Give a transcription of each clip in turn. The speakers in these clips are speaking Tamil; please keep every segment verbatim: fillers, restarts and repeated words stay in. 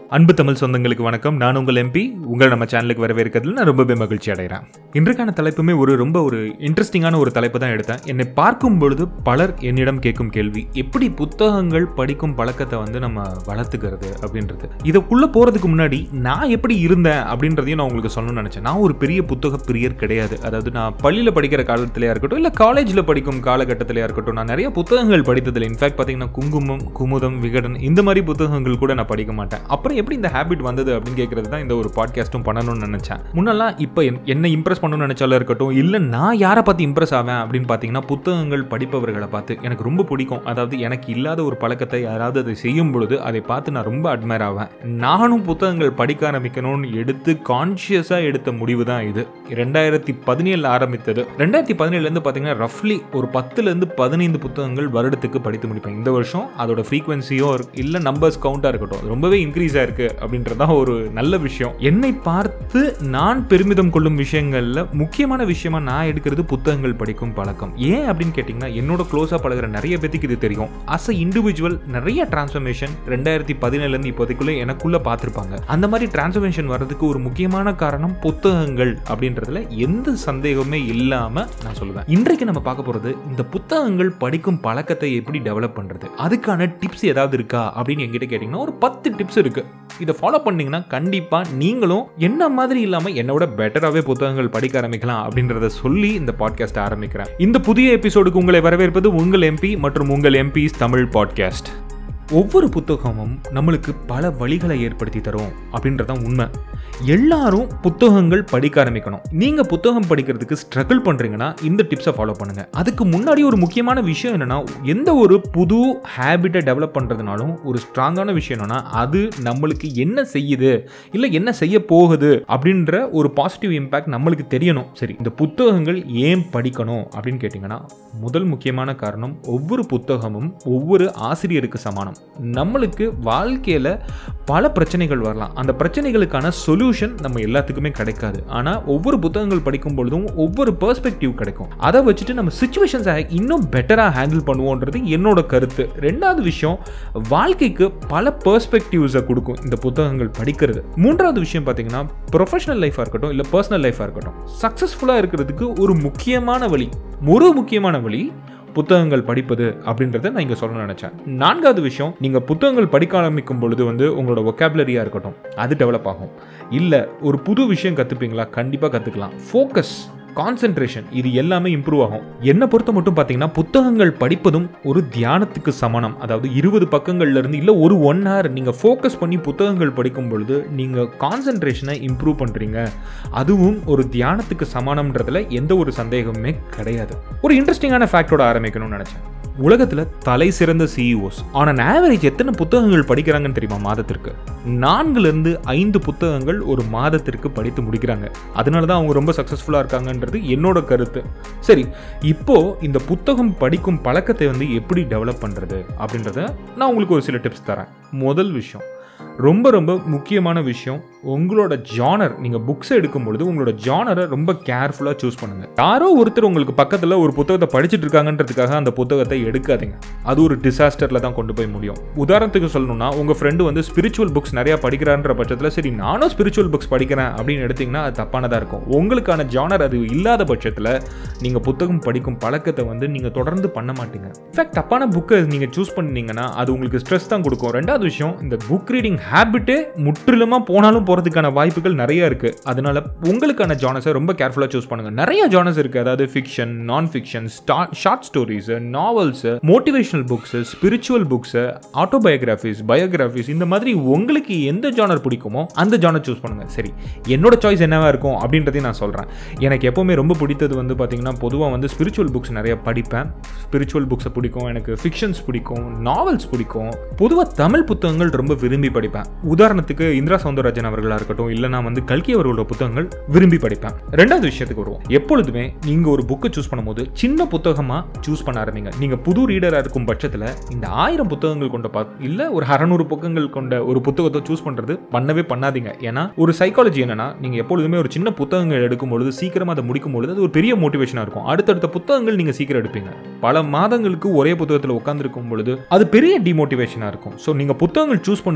அன்பு தமிழ் சொந்தங்களுக்கு வணக்கம். நான் உங்கள் எம்பி. உங்களை நம்ம சேனலுக்கு வரவேற்கிறதுல நான் ரொம்பவே மகிழ்ச்சி அடைகிறேன். இன்றைக்கான தலைப்புமே ஒரு ரொம்ப ஒரு இன்ட்ரெஸ்டிங்கான ஒரு தலைப்பு தான் எடுத்தேன். என்னை பார்க்கும் பொழுது பலர் என்னிடம் கேட்கும் கேள்வி, எப்படி புத்தகங்கள் படிக்கும் பழக்கத்தை வந்து நம்ம வளர்த்துக்கிறது அப்படின்றது. இதுக்குள்ள போறதுக்கு முன்னாடி நான் எப்படி இருந்தேன் அப்படின்றதையும் நான் உங்களுக்கு சொல்லணும்னு நினைச்சேன். நான் ஒரு பெரிய புத்தக பிரியர் கிடையாது. அதாவது நான் பள்ளியில் படிக்கிற காலத்திலேயா இருக்கட்டும், இல்லை காலேஜில் படிக்கும் காலகட்டத்திலேயா இருக்கட்டும், நான் நிறைய புத்தகங்கள் படித்ததில்லை. இன்ஃபேக்ட் பார்த்தீங்கன்னா குங்குமம், குமுதம், விகடன் இந்த மாதிரி புத்தகங்கள் கூட நான் படிக்க மாட்டேன். அப்புறம் எப்படி இந்த ஹேபிட் வந்தது அப்படின்னு கேட்கறது தான் இந்த ஒரு பாட்காஸ்ட்டும் பண்ணணும்னு நினைச்சேன். முன்னெல்லாம் இப்போ என்ன இம்ப்ரெஸ் பண்ணணும்னு நினைச்சாலும் இருக்கட்டும், இல்லை நான் யாரை பார்த்து இம்ப்ரெஸ் ஆவேன் அப்படின்னு பார்த்தீங்கன்னா புத்தகங்கள் படிப்பவர்களை பார்த்து எனக்கு ரொம்ப பிடிக்கும். அதாவது எனக்கு இல்லாத ஒரு பழக்கத்தை யாராவது அதை செய்யும் பொழுது அதை பார்த்து நான் ரொம்ப அட்மையர் ஆவேன். நானும் புத்தகங்கள் படிக்க ஆரம்பிக்கணும்னு எடுத்து கான்ஷியஸாக எடுத்த முடிவு தான் இது. ரெண்டாயிரத்தி பதினேழுல ஆரம்பித்தது. ரெண்டாயிரத்தி பதினேழுலேருந்து பார்த்தீங்கன்னா ரஃப்லி ஒரு பத்துலேருந்து பதினைந்து புத்தகங்கள் வருடத்துக்கு படித்து முடிப்பேன். இந்த வருஷம் அதோட ஃப்ரீக்வன்சியோ இல்லை நம்பர்ஸ் கவுண்டாக இருக்கட்டும், அது ரொம்பவே இன்க்ரீஸ் இருக்கு அப்படின்றதான் ஒரு நல்ல விஷயம். என்னை பார்த்து நான் பெருமிதம் கொள்ளும் விஷயங்கள்ல முக்கியமான விஷயமா நான் எடுக்கிறது புத்தகங்கள் படிக்கும் பழக்கம். ஏன் அப்படின்னு கேட்டீங்கன்னா, என்னோட க்ளோஸா பழகிற நிறைய பேருக்கு இது தெரியும். அஸ் அ இண்டிவிஜுவல் நிறைய டிரான்ஸ்ஃபர்மேஷன் ரெண்டாயிரத்தி பதினேழுல இருந்து இப்போதைக்குள்ள எனக்குள்ள பார்த்திருப்பாங்க. அந்த மாதிரி டிரான்ஸ்ஃபர்மேஷன் வர்றதுக்கு ஒரு முக்கியமான காரணம் புத்தகங்கள் அப்படின்றதுல எந்த சந்தேகமே இல்லாம நான் சொல்லுவேன். இன்றைக்கு நம்ம பார்க்க போறது இந்த புத்தகங்கள் படிக்கும் பழக்கத்தை எப்படி டெவலப் பண்றது, அதுக்கான டிப்ஸ் ஏதாவது இருக்கா அப்படின்னு என்கிட்ட கேட்டீங்கன்னா ஒரு பத்து டிப்ஸ் இருக்கு. இதை ஃபாலோ பண்ணீங்கன்னா கண்டிப்பா நீங்களும் என்ன மாதிரி இல்லாம என்னோட பெட்டராகவே புத்தகங்கள் படிக்க ஆரம்பிக்கலாம் அப்படின்றத சொல்லி இந்த பாட்காஸ்ட் ஆரம்பிக்கிறேன். இந்த புதிய எபிசோடுக்கு உங்களை வரவேற்பது உங்கள் எம்பி மற்றும் உங்கள் எம்பிஸ் தமிழ் பாட்காஸ்ட். ஒவ்வொரு புத்தகமும் நம்மளுக்கு பல வழிகளை ஏற்படுத்தி தரும் அப்படின்றதான் உண்மை. எல்லாரும் புத்தகங்கள் படிக்க ஆரம்பிக்கணும். நீங்க புத்தகம் படிக்கிறதுக்கு ஸ்ட்ரகிள் பண்றீங்கன்னா இந்த டிப்ஸை ஃபாலோ பண்ணுங்க. அதுக்கு முன்னாடி ஒரு முக்கியமான விஷயம் என்னன்னா, எந்த ஒரு புது ஹேபிட்டை டெவலப் பண்றதுனாலும் ஒரு ஸ்ட்ராங்கான விஷயம் என்னன்னா, அது நம்மளுக்கு என்ன செய்யுது இல்லை என்ன செய்ய போகுது அப்படின்ற ஒரு பாசிட்டிவ் இம்பாக்ட் நம்மளுக்கு தெரியணும். சரி, இந்த புத்தகங்கள் ஏன் படிக்கணும் அப்படின்னு கேட்டீங்கன்னா, முதல் முக்கியமான காரணம், ஒவ்வொரு புத்தகமும் ஒவ்வொரு ஆசிரியருக்கு சமானம். நம்மளுக்கு வாழ்க்கையில பல பிரச்சனைகள் வரலாம். அந்த பிரச்சனைகளுக்கான சொல்யூஷன் நம்ம எல்லாத்துக்குமே கிடைக்காது. ஆனா ஒவ்வொரு புத்தகங்கள் படிக்கும் பொழுதும் ஒவ்வொரு பெர்ஸ்பெக்டிவ் கிடைக்கும். அதை வச்சுட்டு நம்ம சிச்சுவேஷன்ஸை இன்னும் பெட்டரா ஹேண்டில் பண்ணுவோன்றது என்னோட கருத்து. ரெண்டாவது விஷயம், வாழ்க்கைக்கு பல பெர்ஸ்பெக்டிவ்ஸை கொடுக்கும் இந்த புத்தகங்கள் படிக்கிறது. மூன்றாவது விஷயம் பார்த்தீங்கன்னா, ப்ரொஃபஷனல் லைஃபா இருக்கட்டும் இல்லை பர்சனல் லைஃபா இருக்கட்டும், சக்சஸ்ஃபுல்லா இருக்கிறதுக்கு ஒரு முக்கியமான வழி ஒரு முக்கியமான வழி புத்தகங்கள் படிப்பது அப்படின்றத நான் இங்க சொல்ல நினைச்சேன். நான்காவது விஷயம், நீங்க புத்தகங்கள் படிக்க ஆரம்பிக்கும் பொழுது வந்து உங்களோட வொக்காபுலரியா இருக்கட்டும் அது டெவலப் ஆகும். இல்ல ஒரு புது விஷயம் கத்துப்பீங்களா? கண்டிப்பா கத்துக்கலாம். ஃபோக்கஸ், கான்சென்ட்ரேஷன் இது எல்லாமே இம்ப்ரூவ் ஆகும். என்னை பொறுத்த மட்டும் பார்த்தீங்கன்னா, புத்தகங்கள் படிப்பதும் ஒரு தியானத்துக்கு சமானம். அதாவது இருபது பக்கங்கள்ல இருந்து இல்லை ஒரு ஒன் ஹவர் நீங்கள் ஃபோக்கஸ் பண்ணி புத்தகங்கள் படிக்கும் பொழுது நீங்கள் கான்சென்ட்ரேஷனை இம்ப்ரூவ் பண்ணுறீங்க. அதுவும் ஒரு தியானத்துக்கு சமானம்ன்றதுல எந்த ஒரு சந்தேகமுமே கிடையாது. ஒரு இன்ட்ரெஸ்டிங்கான ஃபேக்டோட ஆரம்பிக்கணும்னு நினச்சேன். உலகத்தில் தலை சிறந்த சிஇஓஸ் ஆன் அன் ஆவரேஜ் எத்தனை புத்தகங்கள் படிக்கிறாங்கன்னு தெரியுமா? மாதத்திற்கு நான்குலேருந்து ஐந்து புத்தகங்கள் ஒரு மாதத்திற்கு படித்து முடிக்கிறாங்க. அதனால தான் அவங்க ரொம்ப சக்ஸஸ்ஃபுல்லாக இருக்காங்கன்றது என்னோட கருத்து. சரி, இப்போ இந்த புத்தகம் படிக்கும் பழக்கத்தை வந்து எப்படி டெவலப் பண்ணுறது அப்படின்றத நான் உங்களுக்கு ஒரு சில டிப்ஸ் தரேன். முதல் விஷயம், ரொம்ப ரொம்ப முக்கியமான விஷயம், உங்களோட ஜானர். நீங்கள் புக்ஸை எடுக்கும் பொழுது உங்களோட ஜானரை ரொம்ப கேர்ஃபுல்லாக சூஸ் பண்ணுங்க. யாரோ ஒருத்தர் உங்களுக்கு பக்கத்தில் ஒரு புத்தகத்தை படிச்சுட்டு இருக்காங்கன்றதுக்காக அந்த புத்தகத்தை எடுக்காதீங்க. அது ஒரு டிசாஸ்டரில் தான் கொண்டு போய் முடியும். உதாரணத்துக்கு சொல்லணும்னா, உங்கள் ஃப்ரெண்டு வந்து ஸ்பிரிச்சுவல் புக்ஸ் நிறையா படிக்கிறான்ற பட்சத்தில் சரி நானும் ஸ்பிரிச்சுவல் புக்ஸ் படிக்கிறேன் அப்படின்னு எடுத்திங்கன்னா அது தப்பானதாக இருக்கும். உங்களுக்கான ஜானர் அது இல்லாத பட்சத்தில் நீங்கள் புத்தகம் படிக்கும் பழக்கத்தை வந்து நீங்கள் தொடர்ந்து பண்ண மாட்டீங்க. இன்ஃபேக்ட் தப்பான புக்கை நீங்கள் சூஸ் பண்ணிங்கன்னா அது உங்களுக்கு ஸ்ட்ரெஸ் தான் கொடுக்கும். ரெண்டாவது விஷயம், இந்த புக் ரீடிங் ஹேபிட்டே முற்றிலுமாக போனாலும் போகிறதுக்கான வாய்ப்புகள் நிறைய இருக்குது. அதனால உங்களுக்கான ஜானர்ஸை ரொம்ப கேர்ஃபுல்லாக சூஸ் பண்ணுங்கள். நிறைய ஜானர்ஸ் இருக்குது. அதாவது fiction, non fiction, short stories, novels, motivational books, spiritual books, autobiographies, biographies, இந்த மாதிரி உங்களுக்கு எந்த ஜானர் பிடிக்குமோ அந்த ஜானர் சூஸ் பண்ணுங்கள். சரி, என்னோட சாய்ஸ் என்னவா இருக்கும் அப்படின்றதையும் நான் சொல்கிறேன். எனக்கு எப்போவுமே ரொம்ப பிடித்தது வந்து பார்த்தீங்கன்னா, பொதுவாக வந்து ஸ்பிரிச்சுவல் புக்ஸ் நிறைய படிப்பேன். ஸ்பிரிச்சுவல் புக்ஸை பிடிக்கும், எனக்கு ஃபிக்ஷன்ஸ் பிடிக்கும், நாவல்ஸ் பிடிக்கும். பொதுவாக தமிழ் புத்தகங்கள் ரொம்ப விரும்பி படிப்பேன். உதாரணத்துக்கு இந்திரா சௌந்தரராஜன் அவர்களா இருக்கட்டும், இல்ல நான் வந்து கல்கி அவர்களோட புத்தகங்கள் விரும்பி படிப்பேன். ரெண்டாவது விஷயத்துக்கு வருவோம். எப்பொழுதுமே நீங்க ஒரு புக்கை சூஸ் பண்ணும்போது சின்ன புத்தகமா சூஸ் பண்ண ஆரம்பிங்க. நீங்க புது ரீடரா இருக்கும் பட்சத்துல இந்த ஆயிரம் புத்தகங்கள் கொண்ட இல்ல ஒரு அறுநூறு புத்தகங்கள் கொண்ட ஒரு புத்தகத்தை சூஸ் பண்றது பண்ணவே பண்ணாதீங்க. ஏன்னா ஒரு சைக்காலஜி என்னன்னா, நீங்க எப்பொழுதுமே ஒரு சின்ன புத்தகங்கள் எடுக்கும் பொழுது சீக்கிரமா அதை முடிக்கும் பொழுது அது ஒரு பெரிய மோட்டிவேஷனா இருக்கும். அடுத்தடுத்த புத்தகங்கள் நீங்க சீக்கிரம் எடுப்பீங்க. பல மாதங்களுக்கு ஒரே புத்தகத்தில் உட்கார்ந்து இருக்கும் பொழுது அது பெரிய டிமோட்டிவேஷனா இருக்கும். ஸோ நீங்க புத்தகங்கள் சூஸ் பண்ணும் பொழுது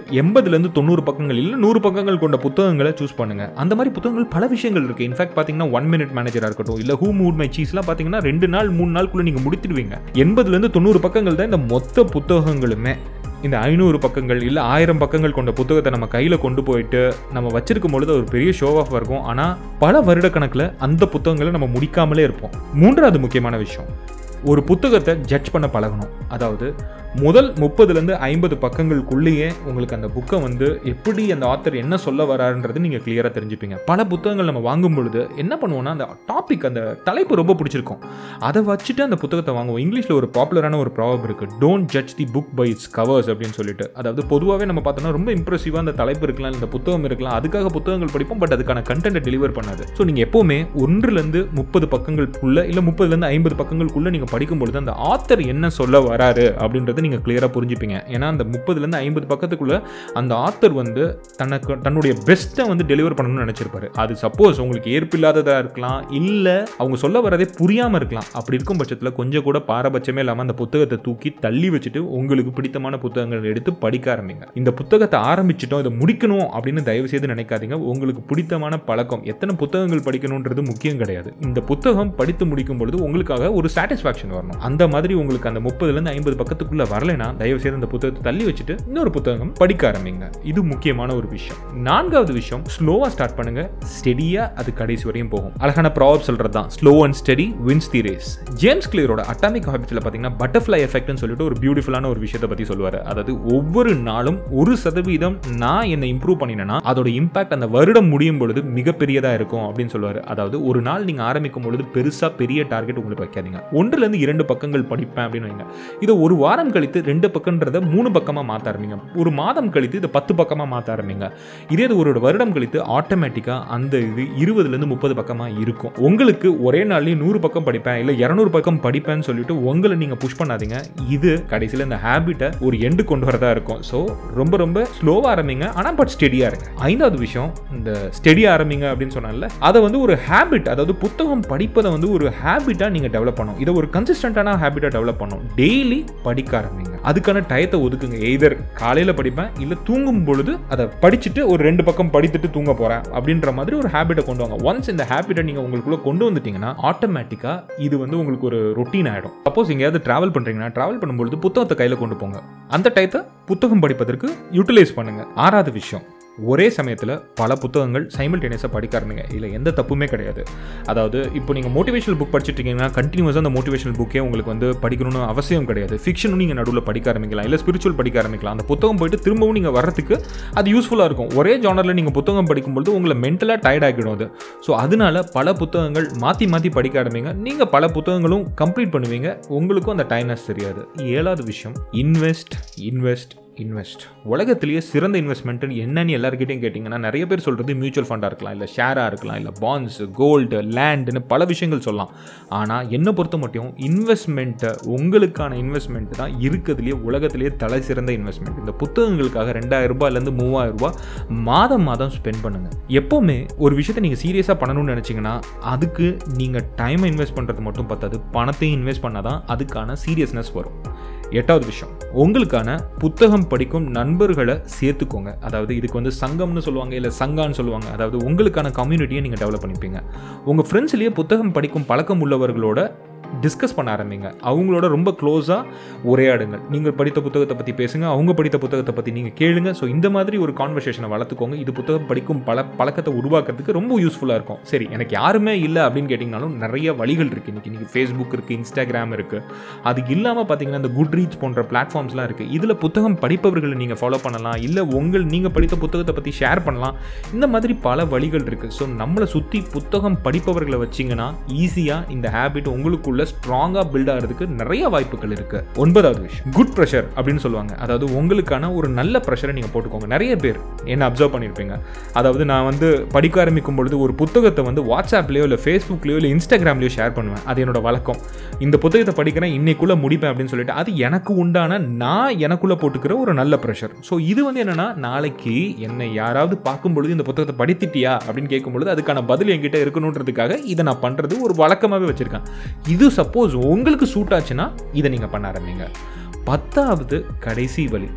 எண்பதுலேருந்து தொண்ணூறு பக்கங்கள் இல்லை நூறு பக்கங்கள் கொண்ட புத்தகங்களை சூஸ் பண்ணுங்க. அந்த மாதிரி புத்தகங்கள் பல விஷயங்கள் இருக்கு. இன்ஃபேக்ட் பார்த்தீங்கன்னா ஒன் மினிட் மேனேஜராக இருக்கட்டும், இல்லை ஹூ மூட் மை சீஸ்லாம் பார்த்தீங்கன்னா ரெண்டு நாள் மூணு நாளுக்குள்ள நீங்கள் முடித்துடுவீங்க. எண்பதுலேருந்து தொண்ணூறு பக்கங்கள் தான் இந்த மொத்த புத்தகங்களுமே. இந்த ஐநூறு பக்கங்கள் இல்லை ஆயிரம் பக்கங்கள் கொண்ட புத்தகத்தை நம்ம கையில் கொண்டு போயிட்டு நம்ம வச்சிருக்கும் பொழுது ஒரு பெரிய ஷோ ஆஃப் இருக்கும். ஆனால் பல வருட கணக்கில் அந்த புத்தகங்களை நம்ம முடிக்காமலே இருப்போம். மூன்றாவது முக்கியமான விஷயம், ஒரு புத்தகத்தை ஜட்ஜ் பண்ண பழகணும். அதாவது முதல் முப்பதுலேருந்து ஐம்பது பக்கங்களுக்குள்ளேயே உங்களுக்கு அந்த புக்கை வந்து எப்படி அந்த ஆத்தர் என்ன சொல்ல வராருன்றது நீங்கள் கிளியராக தெரிஞ்சுப்பீங்க. பல புத்தகங்கள் நம்ம வாங்கும் பொழுது என்ன பண்ணுவோம்னா, அந்த டாபிக் அந்த தலைப்பு ரொம்ப பிடிச்சிருக்கும், அதை வச்சுட்டு அந்த புத்தகத்தை வாங்குவோம். இங்கிலீஷில் ஒரு பாப்புலரான ஒரு ப்ராவர்ப் இருக்குது, don't judge the book by its covers அப்படின்னு சொல்லிட்டு. அதாவது பொதுவாகவே நம்ம பார்த்தோம்னா ரொம்ப இம்ப்ரெசிவாக அந்த தலைப்பு இருக்கலாம், இந்த புத்தகம் இருக்கலாம், அதுக்காக புத்தகங்கள் படிப்போம், பட் அதுக்கான கண்டென்ட்டை டெலிவர் பண்ணாது. ஸோ நீங்கள் எப்போவுமே ஒன்றுலேருந்து முப்பது பக்கங்களுக்குள்ள இல்லை முப்பதுலேருந்து ஐம்பது பக்கங்களுக்குள்ளே நீங்கள் படிக்கும்பொழுது அந்த ஆத்தர் என்ன சொல்ல வராரு அப்படின்றது நீங்கள் கிளியராக புரிஞ்சுப்பீங்க. ஏன்னா அந்த முப்பதுலேருந்து ஐம்பது பக்கத்துக்குள்ள அந்த ஆத்தர் வந்து தனக்கு தன்னுடைய பெஸ்ட்டை வந்து டெலிவர் பண்ணணும்னு நினச்சிருப்பாரு. அது சப்போஸ் உங்களுக்கு ஏற்பில்லாததாக இருக்கலாம், இல்லை அவங்க சொல்ல வரதே புரியாமல் இருக்கலாம். அப்படி இருக்கும் பட்சத்தில் கொஞ்சம் கூட பாரபட்சமே இல்லாமல் அந்த புத்தகத்தை தூக்கி தள்ளி வச்சுட்டு உங்களுக்கு பிடித்தமான புத்தகங்கள் எடுத்து படிக்க ஆரம்பிங்க. இந்த புத்தகத்தை ஆரம்பிச்சிட்டோம், இதை முடிக்கணும் அப்படின்னு தயவு செய்து நினைக்காதீங்க. உங்களுக்கு பிடித்தமான பழக்கம், எத்தனை புத்தகங்கள் படிக்கணுன்றது முக்கியம் கிடையாது. இந்த புத்தகம் படித்து முடிக்கும் பொழுது உங்களுக்காக ஒரு சாட்டிஸ்ஃபேக்ஷன் வரணும். அந்த மாதிரி உங்களுக்கு அந்த முப்பதுலேருந்து ஐம்பது பக்கத்துக்குள்ள வரலைன்னா தயவு செய்து அந்த புத்தகத்தை தள்ளி வச்சுட்டு இன்னொரு புத்தகம் படிக்க ஆரம்பிங்க. இது முக்கியமான ஒரு விஷயம். நான்காவது விஷயம், ஸ்லோவா ஸ்டார்ட் பண்ணுங்க, ஸ்டெடியா அது கடைசி வரையும் போகும். அழகான ப்ராவர்ப் சொல்றது தான், slow and steady wins the race. James கிளியரோட அட்டாமிக் ஹாபிட்ஸ்ல பாத்தீங்கன்னா பட்டர்ஃப்ளை எஃபெக்ட்னு சொல்லிட்டு ஒரு பியூட்டிஃபுல்லான ஒரு விஷயத்தை பத்தி சொல்லுவாரு. அதாவது ஒவ்வொரு நாளும் ஒரு சதவீதம் நான் என்ன இம்ப்ரூவ் பண்ணினேன்னா அதோட இம்பாக்ட் அந்த வருடம் முடியும் பொழுது மிகப்பெரியதா இருக்கும் அப்படின்னு சொல்லுவாரு. அதாவது ஒரு நாள் நீங்க ஆரம்பிக்கும் பொழுது பெருசா பெரிய டார்கெட் உங்களுக்கு வைக்காதீங்க. ஒன்றுல இருந்து இரண்டு பக்கங்கள் படிப்பேன் அப்படின்னு வைங்க. இதை ஒரு வாரம் கழித்து ரெண்டு பக்கம்ன்றத மூணு பக்கமா மாத்த ஆரம்பிங்க. ஒரு மாதம் கழித்து இதை பத்து பக்கமா மாத்த ஆரம்பிங்க. இதே இது ஒரு வருடம் கழித்து ஆட்டோமேட்டிக்கா அந்த இது இருபதுல இருந்து முப்பது பக்கமா இருக்கும். உங்களுக்கு ஒரே நாள்லயே நூறு பக்கம் படிப்பேன் இல்ல இருநூறு பக்கம் படிப்பேன்னு சொல்லிட்டு உங்களை நீங்க புஷ் பண்ணாதீங்க. இது கடைசியில் இந்த ஹேபிட்டை ஒரு எண்டு கொண்டு வரதா இருக்கும். ஸோ ரொம்ப ரொம்ப ஸ்லோவா ஆரம்பிங்க, ஆனா பட் ஸ்டெடியா இருங்க. ஐந்தாவது விஷயம், இந்த ஸ்டெடியா ஆரம்பிங்க அப்படின்னு சொன்னால அதை வந்து ஒரு ஹேபிட், அதாவது புத்தகம் படிப்பதை வந்து ஒரு ஹேபிட்டா நீங்க டெவலப் பண்ணணும். இதை ஒரு கன்சிஸ்டன்டான ஹேபிட்டா டெவலப் பண்ணணும். டெய்லி படிக்க ஆரம்பிங்க. அதுக்கான டயத்தை ஒதுக்குங்க. எய்தர் காலையில் படிப்பேன் இல்லை தூங்கும் பொழுது அதை படிச்சுட்டு ஒரு ரெண்டு பக்கம் படித்துட்டு தூங்க போறேன் அப்படின்ற மாதிரி ஒரு ஹேபிட்டை கொண்டு வாங்க. ஒன்ஸ் இந்த ஹேபிட்டை நீங்க உங்களுக்குள்ள கொண்டு வந்துட்டீங்கன்னா ஆட்டோமேட்டிக்கா இது வந்து உங்களுக்கு ஒரு ரொட்டீன் ஆயிடும். சப்போஸ் எங்கேயாவது டிராவல் பண்றீங்கன்னா டிராவல் பண்ணும்பொழுது புத்தகத்தை கையில கொண்டு போங்க. அந்த டயத்தை புத்தகம் படிப்பதற்கு யூட்டிலைஸ் பண்ணுங்க. ஆறாவது விஷயம், ஒரே சமயத்தில் பல புத்தகங்கள் சைமல்டேனியஸாக படிக்க ஆரம்பிங்க. இல்லை எந்த தப்புமே கிடையாது. அதாவது இப்போ நீங்கள் மோட்டிவேஷனல் புக் படிச்சுட்டு இருக்கீங்கன்னா கண்டினியூஸாக அந்த மோட்டிவேஷனல் புக்கே உங்களுக்கு வந்து படிக்கணும்னு அவசியம் கிடையாது. ஃபிக்ஷனும் நீங்கள் நடுவில் படிக்க ஆரம்பிக்கலாம், இல்லை ஸ்பிரிச்சுவல் படிக்க ஆரம்பிக்கலாம். அந்த புத்தகம் போயிட்டு திரும்பவும் நீங்கள் வர்றதுக்கு அது யூஸ்ஃபுல்லாக இருக்கும். ஒரே ஜானரில் நீங்கள் புத்தகம் படிக்கும்போது உங்களை மென்டலாக டயர்ட் ஆகிடும் அது. ஸோ அதனால பல புத்தகங்கள் மாற்றி மாற்றி படிக்க ஆரம்பிங்க. நீங்கள் பல புத்தகங்களும் கம்ப்ளீட் பண்ணுவீங்க, உங்களுக்கும் அந்த டைம்னஸ் தெரியாது. ஏழாவது விஷயம், இன்வெஸ்ட் இன்வெஸ்ட் இன்வெஸ்ட். உலகத்திலேயே சிறந்த இன்வெஸ்ட்மெண்ட் என்னன்னு எல்லாருக்கிட்டையும் கேட்டிங்கன்னா நிறைய பேர் சொல்கிறது மியூச்சுவல் ஃபண்டாக இருக்கலாம், இல்லை ஷேராக இருக்கலாம், இல்லை பாண்ட்ஸ், கோல்டு, லேண்டுன்னு பல விஷயங்கள் சொல்லலாம். ஆனால் என்னை பொறுத்த மட்டும் இன்வெஸ்ட்மெண்ட்டை, உங்களுக்கான இன்வெஸ்ட்மெண்ட் தான் இருக்கிறதுலேயே உலகத்திலேயே தலை சிறந்த இன்வெஸ்ட்மெண்ட். இந்த புத்தகங்களுக்காக ரெண்டாயிரம் ரூபாயிலேருந்து மூவாயிரம் ரூபாய் மாதம் மாதம் ஸ்பெண்ட் பண்ணுங்கள். எப்போவுமே ஒரு விஷயத்தை நீங்கள் சீரியஸாக பண்ணணும்னு நினச்சிங்கன்னா அதுக்கு நீங்கள் டைமை இன்வெஸ்ட் பண்ணுறது மட்டும் பத்தாது, பணத்தையும் இன்வெஸ்ட் பண்ணால் தான் அதுக்கான சீரியஸ்னஸ் வரும். எட்டாவது விஷயம், உங்களுக்கான புத்தகம் படிக்கும் நண்பர்களை சேர்த்துக்கோங்க. அதாவது இதுக்கு வந்து சங்கம்னு சொல்லுவாங்க, இல்லை சங்கான்னு சொல்லுவாங்க. அதாவது உங்களுக்கான கம்யூனிட்டியை நீங்கள் டெவலப் பண்ணிப்பீங்க. உங்கள் ஃப்ரெண்ட்ஸ்லேயே புத்தகம் படிக்கும் பழக்கம் உள்ளவர்களோட டிஸ்கஸ் பண்ண ஆரம்பிங்க. அவங்களோட ரொம்ப க்ளோஸாக உரையாடுங்கள். நீங்கள் படித்த புத்தகத்தை பற்றி பேசுங்க, அவங்க படித்த புத்தகத்தை பற்றி நீங்கள் கேளுங்க. ஸோ இந்த மாதிரி ஒரு கான்வர்சேஷனை வளர்த்துக்கோங்க. இது புத்தகம் படிக்கும் பல பழக்கத்தை உருவாக்குறதுக்கு ரொம்ப யூஸ்ஃபுல்லாக இருக்கும். சரி, எனக்கு யாருமே இல்லை அப்படின்னு கேட்டிங்கனாலும் நிறைய வழிகள் இருக்குது. இன்றைக்கி இன்றைக்கி ஃபேஸ்புக் இருக்குது, இன்ஸ்டாகிராம் இருக்குது. அது இல்லாமல் பார்த்தீங்கன்னா இந்த குட் ரீட்ஸ் போன்ற பிளாட்ஃபார்ம்ஸ்லாம் இருக்குது. இதில் புத்தகம் படிப்பவர்களை நீங்கள் ஃபாலோ பண்ணலாம், இல்லை உங்கள் நீங்கள் படித்த புத்தகத்தை பற்றி ஷேர் பண்ணலாம். இந்த மாதிரி பல வழிகள் இருக்குது. ஸோ நம்மளை சுற்றி புத்தகம் படிப்பவர்களை வச்சிங்கன்னா ஈஸியாக இந்த ஹேபிட் உங்களுக்குள்ள ஸ்ட்ராங்கா பில்ட் ஆகிறதுக்கு நிறைய வாய்ப்புகள் இருக்கு. ஒன்பதாவது விஷயம், குட் ப்ரெஷர் அப்படின்னு சொல்லுவாங்க. அதாவது உங்களுக்கான ஒரு நல்ல ப்ரெஷரை நீங்க போட்டுக்கோங்க. நிறைய பேர் என்ன அப்சர்வ் பண்ணியிருப்பீங்க. அதாவது நான் வந்து படிக்க ஆரம்பிக்கும் பொழுது ஒரு புத்தகத்தை வந்து வாட்ஸ்அப்லயோ இல்லை ஃபேஸ்புக்லயோ இல்லை இன்ஸ்டாகிராம்லயோ ஷேர் பண்ணுவேன். அது என்னோட வழக்கம். இந்த புத்தகத்தை படிக்கிறேன், இன்னைக்குள்ள முடிப்பேன் அப்படின்னு சொல்லிட்டு அது எனக்கு உண்டான நான் எனக்குள்ள போட்டுக்கிற ஒரு நல்ல ப்ரெஷர். ஸோ இது வந்து என்னன்னா, நாளைக்கு என்னை யாராவது பார்க்கும் பொழுது இந்த புத்தகத்தை படித்துட்டியா அப்படின்னு கேட்கும் பொழுது அதுக்கான பதில் என்கிட்ட இருக்கணுன்றதுக்காக இதை நான் பண்றது ஒரு வழக்கமாகவே வச்சிருக்கேன். இது சப்போஸ் உங்களுக்கு சூட் ஆச்சுன்னா இதை நீங்க பண்ண ஆரம்பிங்க. பத்தாவது கடைசி வழி,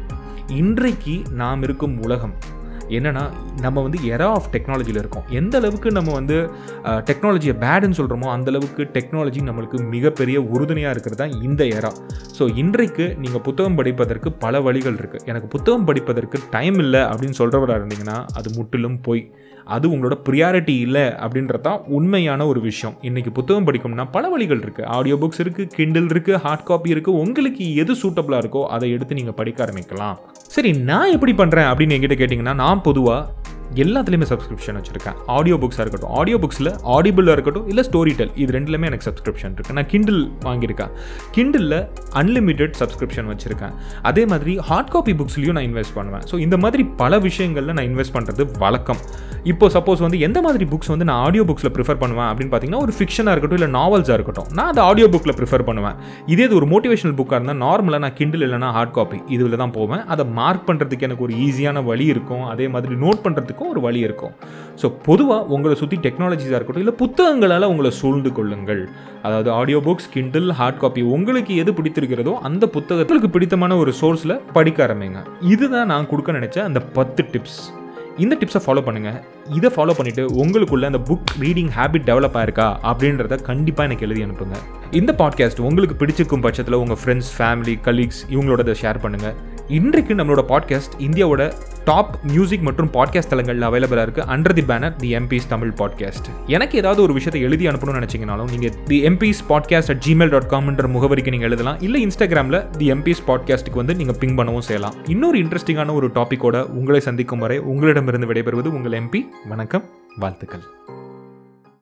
இன்றைக்கு நாம் இருக்கும் உலகம் என்னென்னா, நம்ம வந்து எரா ஆஃப் டெக்னாலஜியில் இருக்கோம். எந்த அளவுக்கு நம்ம வந்து டெக்னாலஜியை பேடுன்னு சொல்கிறோமோ அந்தளவுக்கு டெக்னாலஜி நம்மளுக்கு மிகப்பெரிய உறுதுணையாக இருக்கிறது தான் இந்த எரா. ஸோ இன்றைக்கு நீங்கள் புத்தகம் படிப்பதற்கு பல வழிகள் இருக்குது. எனக்கு புத்தகம் படிப்பதற்கு டைம் இல்லை அப்படின்னு சொல்கிறவராக இருந்தீங்கன்னா அது முற்றிலும் போய் அது உங்களோட ப்ரியாரிட்டி இல்லை அப்படின்றது தான் உண்மையான ஒரு விஷயம். இன்றைக்கி புத்தகம் படிக்கணும்னா பல வழிகள் இருக்குது. ஆடியோ புக்ஸ் இருக்குது, கிண்டில் இருக்குது, ஹார்ட் காப்பி இருக்குது. உங்களுக்கு எது சூட்டபுளாக இருக்கோ அதை எடுத்து நீங்கள் படிக்க ஆரம்பிக்கலாம். சரி, நான் எப்படி பண்ணுறேன் அப்படின்னு என்கிட்ட கேட்டிங்கன்னா, நான் பொதுவாக எல்லாத்துலேயுமே சப்ஸ்கிரிப்ஷன் வச்சுருக்கேன். ஆடியோ புக்ஸாக இருக்கட்டும், ஆடியோ புக்ஸில் ஆடிபிளாக இருக்கட்டும், இல்லை ஸ்டோரி டெல், இது ரெண்டுலேயுமே எனக்கு சப்ஸ்கிரிப்ஷன் இருக்குது. நான் கிண்டில் வாங்கியிருக்கேன். கிண்டிலில் அன்லிமிட்டெட் சப்ஸ்கிரிப்ஷன் வச்சுருக்கேன். அதே மாதிரி ஹார்ட் காப்பி புக்ஸ்லையும் நான் இன்வெஸ்ட் பண்ணுவேன். ஸோ இந்த மாதிரி பல விஷயங்களில் நான் இன்வெஸ்ட் பண்ணுறது வழக்கம். இப்போ சப்போஸ் வந்து எந்த மாதிரி புக்ஸ் வந்து நான் ஆடியோ புக்ஸில் ப்ரிஃபர் பண்ணுவேன் அப்படின்னு பார்த்தீங்கன்னா, ஒரு ஃபிக்ஷனாக இருக்கட்டும் இல்லை நாவல்ஸாக இருக்கட்டும், நான் அது ஆடியோ புக்கில் ப்ரிஃபர் பண்ணுவேன். இதே இது ஒரு மோட்டிவேஷனல் புக்காக இருந்தால் நார்மலாக நான் கிண்டில் இல்லைனா ஹார்ட் காப்பி இதில் தான் போவேன். அதை மார்க் பண்ணுறதுக்கு எனக்கு ஒரு ஈஸியான வழி இருக்கும். அதே மாதிரி நோட் பண்ணுறதுக்கும் ஒரு வழி இருக்கும். ஸோ பொதுவாக உங்களை சுற்றி டெக்னாலஜிஸாக இருக்கட்டும் இல்லை புத்தகங்களால் உங்களை சூழ்ந்து கொள்ளுங்கள். அதாவது audio books, Kindle, hard copy, உங்களுக்கு எது பிடித்திருக்கிறதோ அந்த புத்தகங்களுக்கு பிடித்தமான ஒரு சோர்ஸில் படிக்க ஆரம்பிங்க. இதுதான் நான் கொடுக்க நினச்ச அந்த பத்து டிப்ஸ். இந்த டிப்ஸை ஃபாலோ பண்ணுங்கள். இதை ஃபாலோ பண்ணிவிட்டு உங்களுக்குள்ள அந்த புக் ரீடிங் ஹேபிட் டெவலப் ஆயிருக்கா அப்படின்றத கண்டிப்பாக எனக்கு எழுதி அனுப்புங்க. இந்த பாட்காஸ்ட் உங்களுக்கு பிடிச்சிருக்கும் பட்சத்தில் உங்கள் ஃப்ரெண்ட்ஸ், ஃபேமிலி, கலீக்ஸ் இவங்களோட இதை ஷேர் பண்ணுங்கள். இன்றைக்கு நம்மளோட பாட்காஸ்ட் இந்தியாவோட டாப் மியூசிக் மற்றும் பாட்காஸ்ட் தளங்களில் அவைலபிளாக இருக்குது. Under the banner the MPS Tamil podcast. எனக்கு ஏதாவது ஒரு விஷயத்தை எழுதி அனுப்பணும்னு நினச்சிங்கனாலும் நீங்கள் the MPS podcast at Gmail dot காம்ன்ற முகவரிக்கு நீங்கள் எழுதலாம். இல்லை இன்ஸ்டாகிராமில் தி எம்பிஸ் பாட்காஸ்ட்டுக்கு வந்து நீங்கள் பிங் பண்ணவும் செய்யலாம். இன்னொரு இன்ட்ரெஸ்டிங்கான ஒரு டாப்பிக்கோட உங்களை சந்திக்கும் வரை உங்களிடமிருந்து விடைபெறுவது உங்கள் எம்பி. வணக்கம், வாழ்த்துக்கள்.